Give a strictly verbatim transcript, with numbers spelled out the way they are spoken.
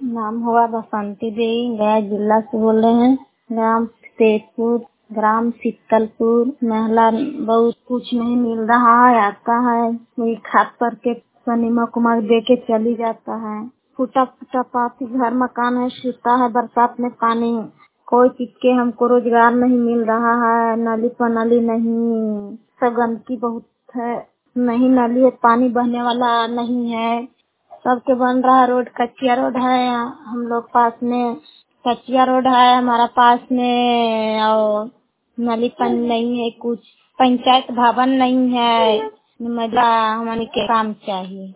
नाम हुआ बसंती देवी, गया जिला से बोल रहे हैं। ग्राम तेजपुर, ग्राम शीतलपुर। महिला बहुत कुछ नहीं मिल रहा है, आता है वही खाद करके नमक उमक दे के चली जाता है। फूटा फूटा पाती घर मकान है, छूटा है बरसात में पानी। कोई चीज के हमको रोजगार नहीं मिल रहा है, नाली पर नाली नहीं, सब गंदगी बहुत है। नहीं नाली है, पानी बहने वाला नहीं है। सबके बन रहा है रोड, कच्चिया रोड है। हम लोग पास में कच्चिया रोड है हमारा पास में, और नाली पानी नहीं है, कुछ पंचायत भवन नहीं है। मजा हमारे के काम चाहिए।